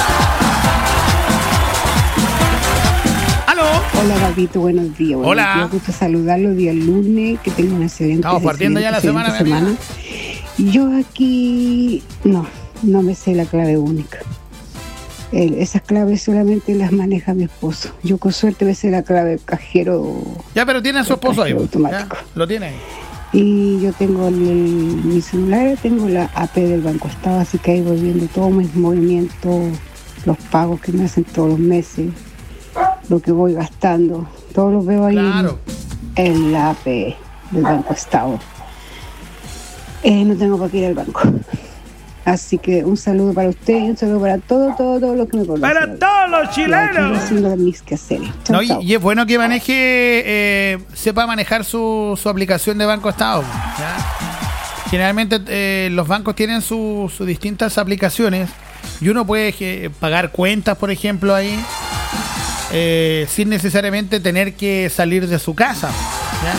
¿Aló? Hola, Gabito, buenos días. Buenos Hola. días, gusto saludarlo día lunes, que tengo una excelente Estamos partiendo ya la semana, mi amiga. Yo aquí, no, no me sé la clave única. El, esas claves solamente las maneja mi esposo. Yo con suerte me sé la clave del cajero. Ya, pero tiene a su esposo ahí. Automático. Ya, lo tiene ahí. Y yo tengo el, el, mi celular, tengo la A P del Banco Estado, así que ahí voy viendo todos mis movimientos, los pagos que me hacen todos los meses, lo que voy gastando, todo lo veo ahí. Claro. en, en la A P del Banco Estado. eh, no tengo para qué ir al banco. Así que un saludo para usted y un saludo para todos, todos, todos los que me conocen. ¡Para todos los chilenos! Haciendo mis quehaceres. Chau, No, y, chau. y es bueno que maneje, eh, sepa manejar su, su aplicación de Banco Estado. ¿Ya? Generalmente eh, los bancos tienen sus su distintas aplicaciones y uno puede eh, pagar cuentas, por ejemplo, ahí, eh, sin necesariamente tener que salir de su casa. ¿Ya?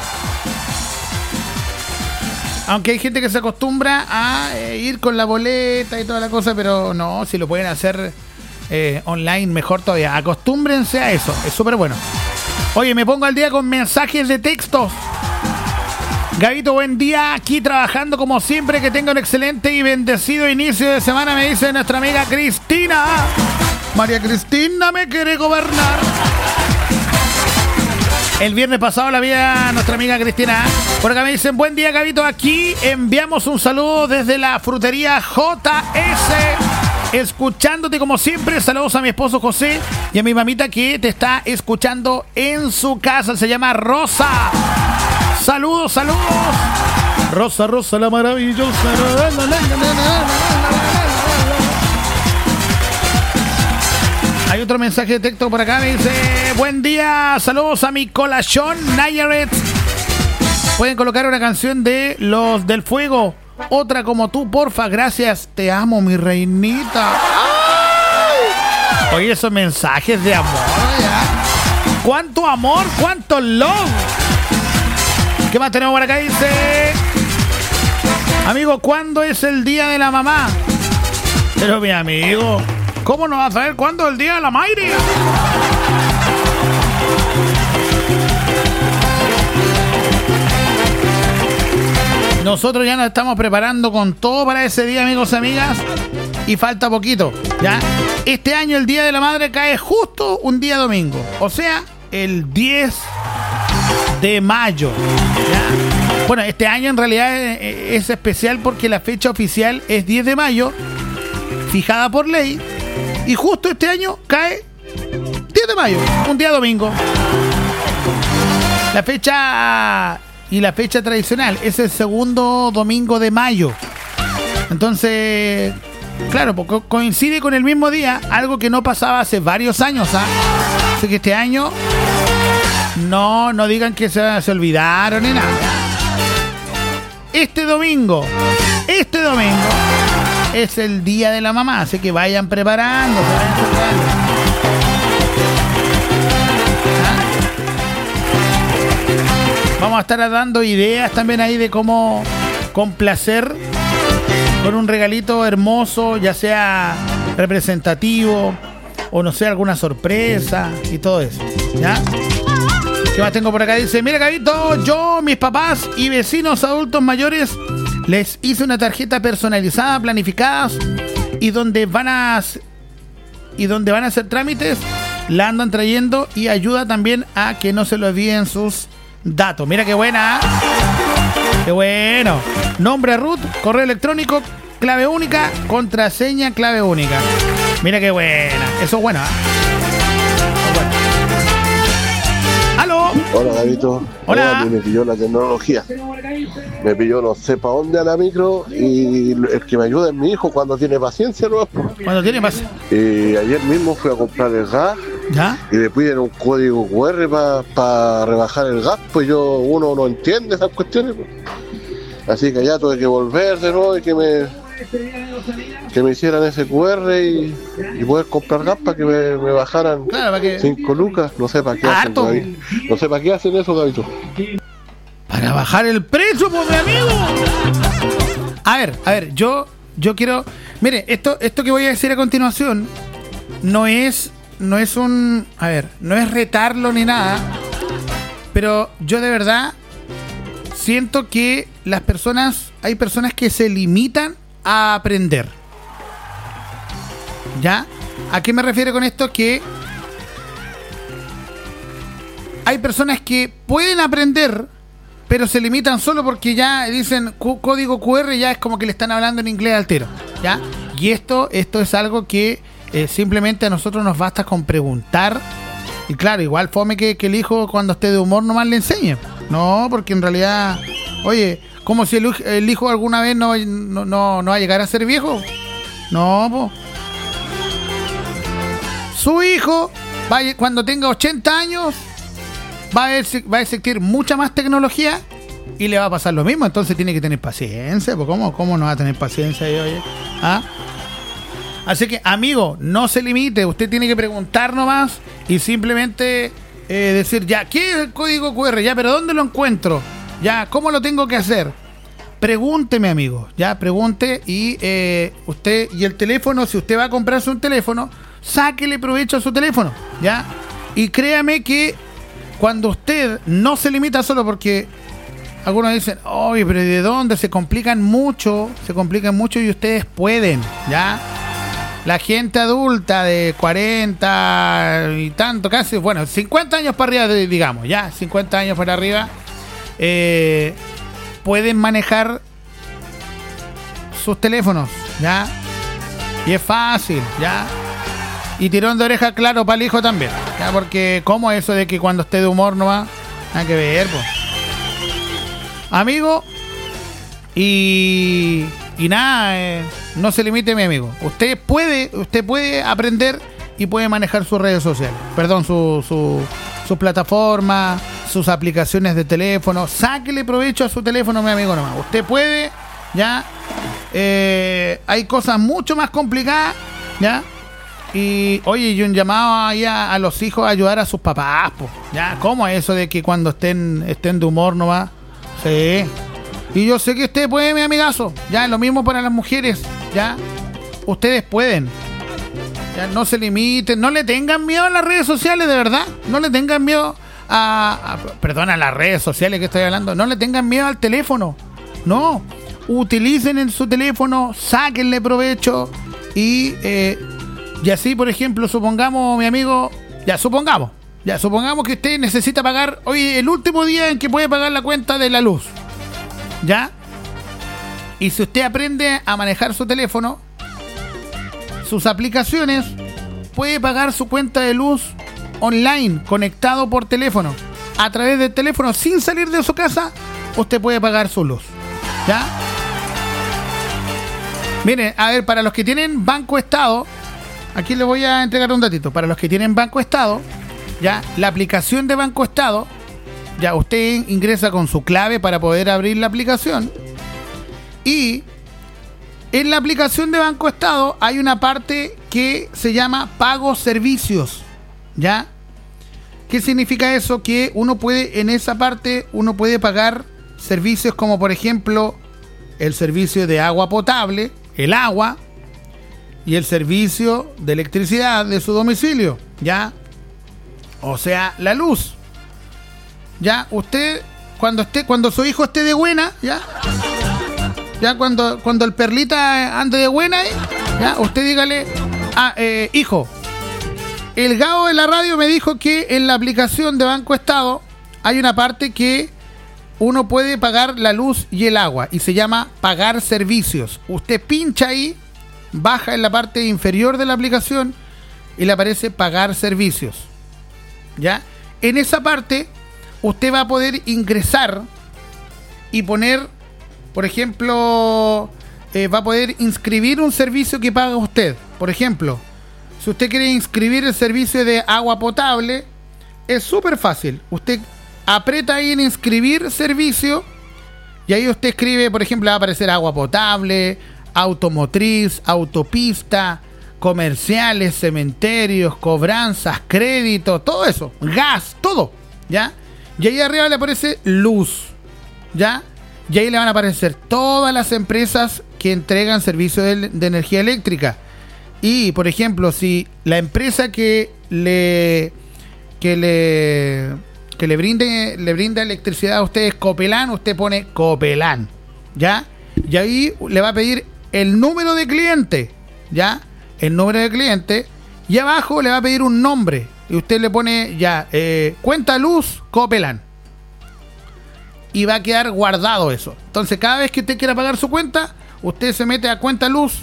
Aunque hay gente que se acostumbra a eh, ir con la boleta y toda la cosa, pero no, si lo pueden hacer eh, online, mejor todavía. Acostúmbrense a eso, es súper bueno. Oye, me pongo al día con mensajes de textos. Gabito, buen día, aquí trabajando como siempre, que tenga un excelente y bendecido inicio de semana, me dice nuestra amiga Cristina. María Cristina me quiere gobernar. El viernes pasado la vi a nuestra amiga Cristina. Por acá me dicen, buen día, Gabito, aquí enviamos un saludo desde la frutería J S. Escuchándote como siempre. Saludos a mi esposo José y a mi mamita que te está escuchando en su casa. Se llama Rosa. Saludos, saludos. Rosa, Rosa, la maravillosa. Hay otro mensaje de texto por acá. Me dice, buen día, saludos a mi colachón Nayaret. Pueden colocar una canción de Los del Fuego. Otra como tú, porfa. Gracias, te amo, mi reinita. Oye, esos mensajes de amor, ¿ya? ¿Cuánto amor? ¿Cuánto love? ¿Qué más tenemos por acá? Dice, amigo, ¿cuándo es el día de la mamá? Pero mi amigo, ¿cómo no vas a saber cuándo es el día de la Mayri? Nosotros ya nos estamos preparando con todo para ese día, amigos y amigas. Y falta poquito, ¿ya? Este año el Día de la Madre cae justo un día domingo. O sea, el diez de mayo, ¿ya? Bueno, este año en realidad es especial porque la fecha oficial es diez de mayo, fijada por ley. Y justo este año cae diez de mayo, un día domingo. La fecha y la fecha tradicional es el segundo domingo de mayo. Entonces, claro, porque coincide con el mismo día, algo que no pasaba hace varios años, ¿ah? Así que este año no, no digan que se, se olvidaron ni nada. Este domingo, este domingo es el Día de la Mamá, así que vayan preparándose, vayan preparando. Vamos a estar dando ideas también ahí de cómo complacer con un regalito hermoso, ya sea representativo o no sé, alguna sorpresa y todo eso, ¿ya? ¿Qué más tengo por acá? Dice, mira, Gabito, yo, mis papás y vecinos adultos mayores les hice una tarjeta personalizada, planificadas y donde van a y donde van a hacer trámites, la andan trayendo y ayuda también a que no se le olviden sus datos. Mira qué buena, ¿eh? Qué bueno. Nombre Ruth, correo electrónico, clave única, contraseña, clave única. Mira qué buena. Eso es bueno, ¿eh? ¡Aló! Hola, Gabito. Hola. A mí me pilló la tecnología. Me pilló no sé para dónde a la micro y el que me ayuda es mi hijo cuando tiene paciencia, ¿no? Cuando tiene paciencia. Y ayer mismo fui a comprar el gas. ¿Ya? Y le piden un código cu erre para pa rebajar el gas, pues yo, uno no entiende esas cuestiones, pues. Así que ya tuve que volver de nuevo y que me que me hicieran ese cu erre y, y poder comprar gas para que me, me bajaran claro, para que... cinco lucas. No sé para qué hacen, David. No sé para qué hacen eso, Gabito. Para bajar el precio, pues, mi amigo. A ver, a ver, yo yo quiero, mire, esto esto que voy a decir a continuación no es no es un, a ver, no es retarlo ni nada, pero yo de verdad siento que las personas, hay personas que se limitan a aprender. ¿Ya? ¿A qué me refiero con esto? Que hay personas que pueden aprender, pero se limitan solo porque ya dicen código cu erre, ya es como que le están hablando en inglés al tiro, ¿ya? Y esto, esto es algo que eh, simplemente a nosotros nos basta con preguntar. Y claro, igual fome que, que el hijo cuando esté de humor nomás le enseñe. No, porque en realidad, oye, Como si el, el hijo alguna vez no, no, no, no va a llegar a ser viejo. No, po. Su hijo, va a, cuando tenga ochenta años, va a, va a existir mucha más tecnología y le va a pasar lo mismo. Entonces tiene que tener paciencia. Pues ¿cómo, cómo no va a tener paciencia ahí, oye? ¿Ah? Así que, amigo, no se limite. Usted tiene que preguntar nomás y simplemente eh, decir, ya, ¿qué es el código cu erre? Ya, pero ¿dónde lo encuentro? Ya, ¿cómo lo tengo que hacer? Pregúnteme, amigo. Ya, pregunte y eh, usted, y el teléfono, si usted va a comprarse un teléfono, sáquele provecho a su teléfono, ¿ya? Y créame que cuando usted no se limita solo porque algunos dicen, oye, pero ¿de dónde? Se complican mucho, se complican mucho y ustedes pueden, ¿ya? La gente adulta de cuarenta y tanto, casi, bueno, cincuenta años para arriba, digamos, ya, cincuenta años para arriba, eh, pueden manejar sus teléfonos, ¿ya? Y es fácil, ¿ya? Y tirón de oreja, claro, para el hijo también, ¿ya? Porque ¿cómo eso de que cuando esté de humor no va? Nada que ver, pues. Amigo, y, y nada, eh, no se limite, mi amigo. Usted puede, usted puede aprender y puede manejar sus redes sociales, perdón, su, su, su plataforma, sus aplicaciones de teléfono. Sáquele provecho a su teléfono, mi amigo, nomás. Usted puede, ya. Eh, hay cosas mucho más complicadas, ya. Y, oye, y un llamado ahí a, a los hijos a ayudar a sus papás, po, ya. ¿Cómo es eso de que cuando estén, estén de humor nomás? Sí. Y yo sé que usted puede, mi amigazo. Ya, lo mismo para las mujeres, ya. Ustedes pueden. Ya, no se limiten, no le tengan miedo a las redes sociales, de verdad. No le tengan miedo a, a perdón, a las redes sociales que estoy hablando. No le tengan miedo al teléfono. No. Utilicen en su teléfono, sáquenle provecho y eh, y así, por ejemplo, supongamos, mi amigo, ya supongamos, ya supongamos que usted necesita pagar hoy el último día en que puede pagar la cuenta de la luz, ¿ya? Y si usted aprende a manejar su teléfono, sus aplicaciones, puede pagar su cuenta de luz online, conectado por teléfono. A través del teléfono, sin salir de su casa, usted puede pagar su luz, ¿ya? Miren, a ver, para los que tienen Banco Estado, aquí les voy a entregar un datito. Para los que tienen Banco Estado, ya, la aplicación de Banco Estado, ya, usted ingresa con su clave para poder abrir la aplicación. Y en la aplicación de Banco Estado hay una parte que se llama Pago Servicios, ¿ya? ¿Qué significa eso? Que uno puede, en esa parte, uno puede pagar servicios como, por ejemplo, el servicio de agua potable, el agua, y el servicio de electricidad de su domicilio, ¿ya? O sea, la luz. Ya, usted, cuando esté, cuando su hijo esté de buena, ¿ya? Ya cuando, cuando el perlita ande de buena, ¿eh? ¿Ya? Usted dígale, ah, eh, hijo, el Gabo de la radio me dijo que en la aplicación de Banco Estado hay una parte que uno puede pagar la luz y el agua y se llama pagar servicios. Usted pincha ahí, baja en la parte inferior de la aplicación y le aparece pagar servicios, ¿ya? En esa parte usted va a poder ingresar y poner, por ejemplo, eh, va a poder inscribir un servicio que paga usted. Por ejemplo, si usted quiere inscribir el servicio de agua potable, es súper fácil. Usted aprieta ahí en inscribir servicio y ahí usted escribe, por ejemplo, va a aparecer agua potable, automotriz, autopista, comerciales, cementerios, cobranzas, crédito, todo eso, gas, todo, ¿ya? Y ahí arriba le aparece luz, ¿ya? Y ahí le van a aparecer todas las empresas que entregan servicios de, de energía eléctrica. Y, por ejemplo, si la empresa que le que le que le brinde le brinda electricidad a usted es Copelán, usted pone Copelán, ¿ya? Y ahí le va a pedir el número de cliente, ¿ya? El número de cliente. Y abajo le va a pedir un nombre. Y usted le pone ya, eh, cuenta luz Copelán. Y va a quedar guardado eso. Entonces, cada vez que usted quiera pagar su cuenta, usted se mete a cuenta luz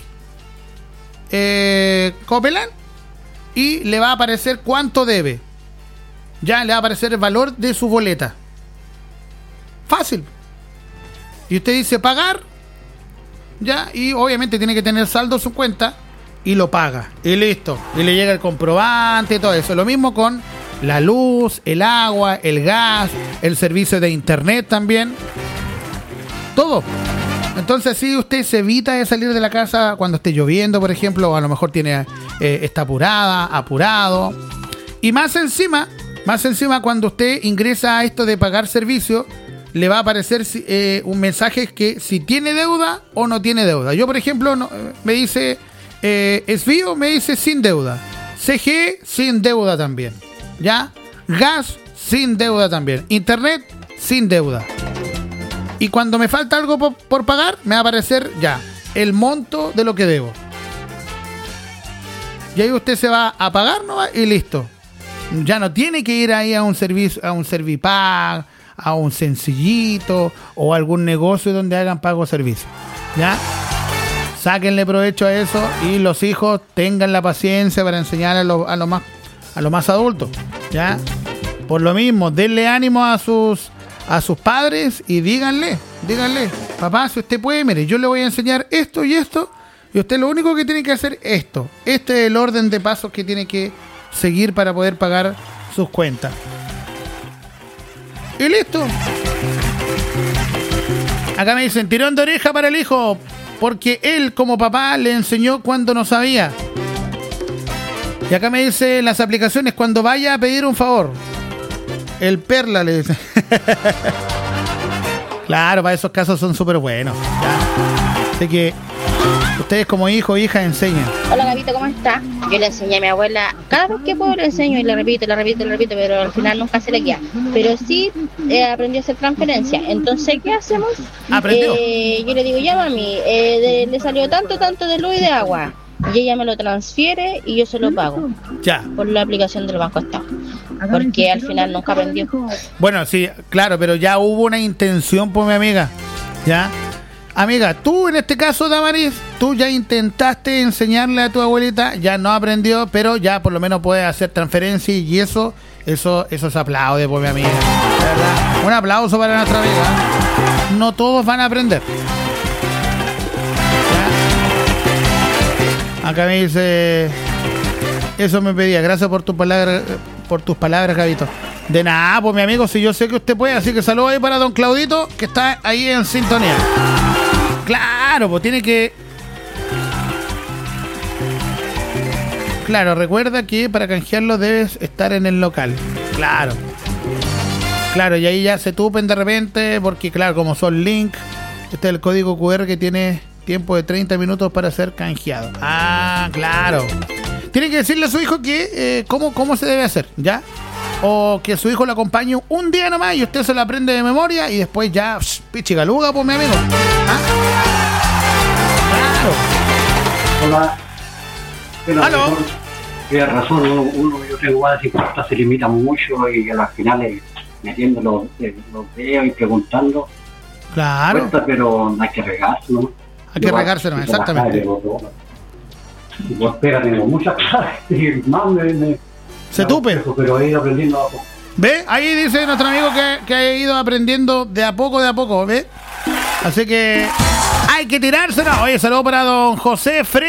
eh, Copelán y le va a aparecer cuánto debe. Ya le va a aparecer el valor de su boleta. Fácil. Y usted dice pagar, ya, y obviamente tiene que tener saldo en su cuenta y lo paga. Y listo. Y le llega el comprobante y todo eso. Lo mismo con la luz, el agua, el gas, el servicio de internet también. Todo. Entonces así usted se evita de salir de la casa cuando esté lloviendo, por ejemplo, o a lo mejor tiene eh, está apurada, apurado. Y más encima, más encima cuando usted ingresa a esto de pagar servicio, le va a aparecer eh, un mensaje que si tiene deuda o no tiene deuda. Yo, por ejemplo, no, me dice eh, Esvío, me dice sin deuda. C G sin deuda también. ¿Ya? Gas sin deuda también. Internet sin deuda. Y cuando me falta algo por, por pagar, me va a aparecer ya el monto de lo que debo. Y ahí usted se va a pagar, ¿no? Y listo. Ya no tiene que ir ahí a un servicio, a un Servipag, a un Sencillito o algún negocio donde hagan pago servicio. ¿Ya? Sáquenle provecho a eso y los hijos tengan la paciencia para enseñar a los a lo más a los más adultos. ¿Ya? Por lo mismo, denle ánimo a sus a sus padres y díganle, díganle, papá, si usted puede, mire, yo le voy a enseñar esto y esto, y usted lo único que tiene que hacer es esto. Este es el orden de pasos que tiene que seguir para poder pagar sus cuentas. Y listo. Acá me dicen, tirón de oreja para el hijo, porque él como papá le enseñó cuando no sabía. Y acá me dice las aplicaciones, cuando vaya a pedir un favor. El Perla le dice. Claro, para esos casos son súper buenos. Ya. Así que ustedes como hijo o hija enseñen. Hola Gabito, ¿cómo está? Yo le enseñé a mi abuela, cada vez que puedo le enseño y le repito, le repito, le repito, pero al final nunca se le queda. Pero sí eh, aprendió a hacer transferencia. Entonces, ¿qué hacemos? ¿Aprendió? Eh, yo le digo, ya mami, eh, de, le salió tanto, tanto de luz y de agua. Y ella me lo transfiere y yo se lo pago. Ya. Por la aplicación del Banco Estado. Porque al final nunca aprendió. Bueno, sí, claro, pero ya hubo una intención por mi amiga. ¿Ya? Amiga, tú en este caso, Damaris, tú ya intentaste enseñarle a tu abuelita, ya no aprendió, pero ya por lo menos puede hacer transferencia y eso, eso, eso se aplaude por mi amiga. ¿Verdad? Un aplauso para nuestra amiga. No todos van a aprender. ¿Ya? Acá me dice, eso me pedía, gracias por tus palabras, por tus palabras, Gabito. De nada, pues mi amigo, si yo sé que usted puede, así que saludos ahí para don Claudito, que está ahí en sintonía. Claro, pues tiene que... Claro, recuerda que para canjearlo debes estar en el local. Claro. Claro, y ahí ya se tupen de repente, porque claro, como son link, este es el código cu erre que tiene tiempo de treinta minutos para ser canjeado. Ah, claro. Tiene que decirle a su hijo que eh, cómo, cómo se debe hacer, ¿ya? O que su hijo lo acompañe un día nomás y usted se lo aprende de memoria y después ya, psh, pichigaluga, pues mi amigo. ¿Ah? Hola. Pero ¿aló? Mejor, tienes razón, uno, uno yo tengo igual dificultad, se limita mucho y a las finales metiendo los, los dedos y preguntando. Claro. Cuesta, pero hay que regarse, ¿no? Hay que regarse, ¿no? Exactamente. Y pues espera, tengo muchas cosas y más me... me se tupe. Pero he ido aprendiendo a poco. ¿Ve? Ahí dice nuestro amigo que, que ha ido aprendiendo de a poco, de a poco, ¿ve? Así que hay que tirársela. Oye, saludo para don José Fre